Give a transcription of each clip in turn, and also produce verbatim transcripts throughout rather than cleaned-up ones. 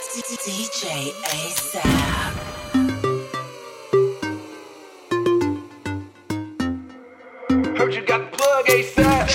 D J A$AP. Heard you got the plug A$AP.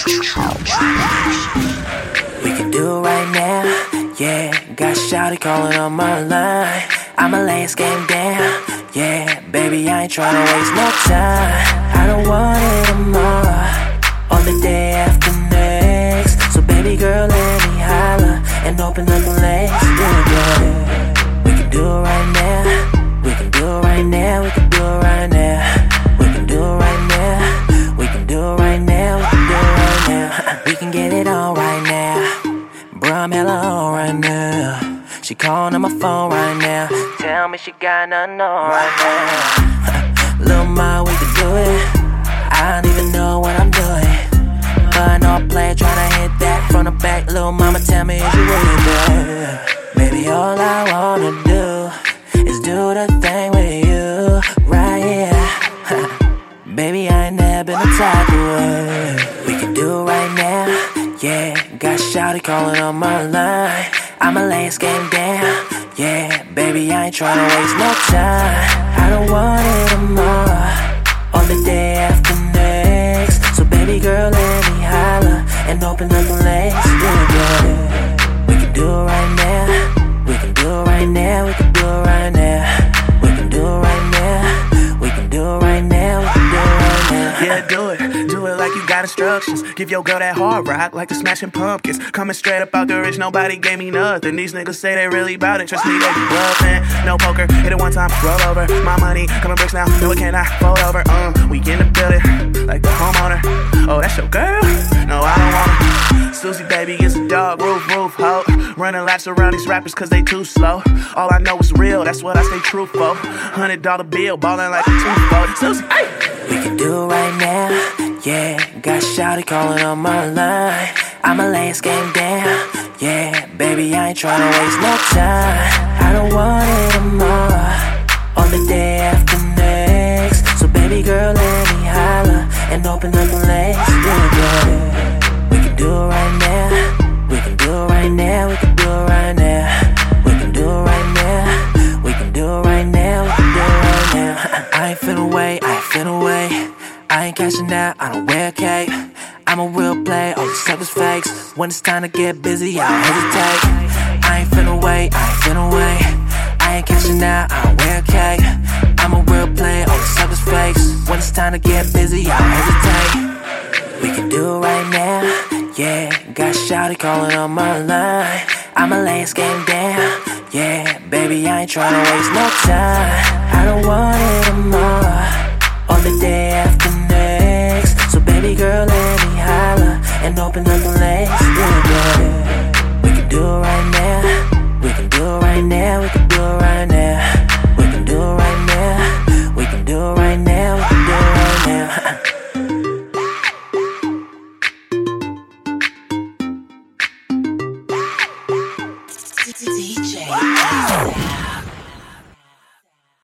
We can do it right now, yeah. Got shawty calling on my line. I'ma lay this game down, yeah. Baby, I ain't tryna waste no time. I don't want it tomorrow or the day after next. So baby girl, let me holler and open up the legs, yeah, yeah. We can do it right now, we can do it right now, we can do it right now. We can do it right now, we can do it right now, we can do it right now. We can get it on right now, bro, I'm hella on right now. She calling on my phone right now, tell me she got nothing on right now. Lil' ma, we can do it, I don't even know what I'm doing, but I know I play tryna hit that from the back. Lil' mama, tell me is you with that? Baby, all I wanna do is do the thing with you right here. Baby, I ain't never been the type of way. We can do it right now, yeah. Got shawty calling on my line. I'ma lay this game down, yeah. Baby, I ain't tryna waste no time. I don't want it tomorrow or the day after next. So baby girl, let me holler and open up the legs, yeah, yeah. We can do it right now, we can do it right now, we can do it right now. We can do it right now, we can do it right now, we can do it right now. Yeah, do it, do it like you got instructions. Give your girl that hard rock like the Smashing Pumpkins. Coming straight up out the rich, nobody gave me nothing. These niggas say they really bout it, trust me, they be bluffing. No poker, hit it one time, roll over. My money, coming bricks now, no it cannot fold over. Uh, we in the building, like the homeowner. Oh, that's your girl? No, I don't want her. Susie baby is a dog, roof, roof, ho. Running laps around these rappers cause they too slow. All I know is real, that's what I stay true for. Hundred dollar bill, ballin' like a two-fold. Susie, hey! We can do it right now, yeah. Got shawty calling on my line. I'ma lay this game down, yeah. Baby, I ain't tryna waste no time. I don't want it tomorrow or the day after next. So baby girl, let me holler and open up the legs, yeah, yeah. We can do it right now, we can do it right now, we can do it right now. We can do it right now, we can do it right now, we can do it right now. I ain't finna wait, I ain't finna wait. I ain't cashing out, I don't wear a cape. I'm a real player, all these suckers fakes. When it's time to get busy, I don't hesitate. I ain't finna wait, I ain't finna wait. I ain't cashing out, I don't wear a cape. I'm a real player, all these suckers fakes. When it's time to get busy, I don't hesitate. We can do it right now, yeah. Got shawty calling on my line. I'ma lay this game down, yeah. Baby, I ain't tryna waste no time. I don't want it tomorrow